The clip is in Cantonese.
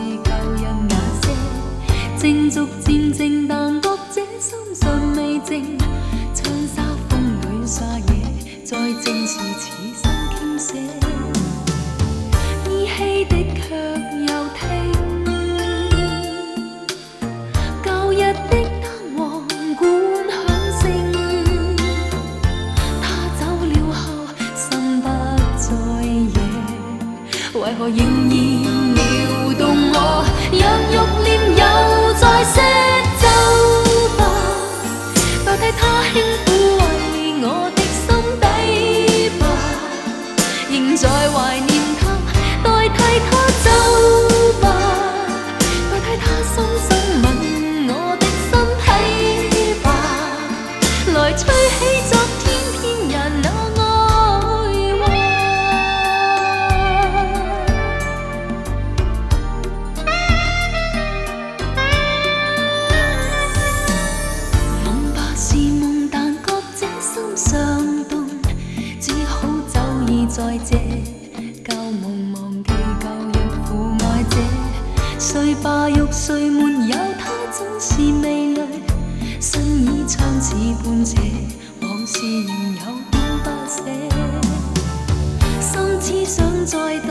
旧人那些，靜逐漸靜，但覺這心尚未靜。窗紗風裏撒野，在靜時此心傾瀉，依稀的卻又聽，舊日的單簧管響聲。他走了後，心不再野，為何仍然撩動我？讓欲念又再寫走吧，代替他輕撫慰我的心底吧。仍在懷念他，代替他走吧，代替他深深吻我的身體吧，來吹起昨天偏人那愛話。夢吧是夢，但覺這心尚動，只好走已在這舊夢，忘記舊日父愛者。誰吧欲誰沒有他，總是味蕾，身已蒼似半斜，往事仍有點不捨。心只想再度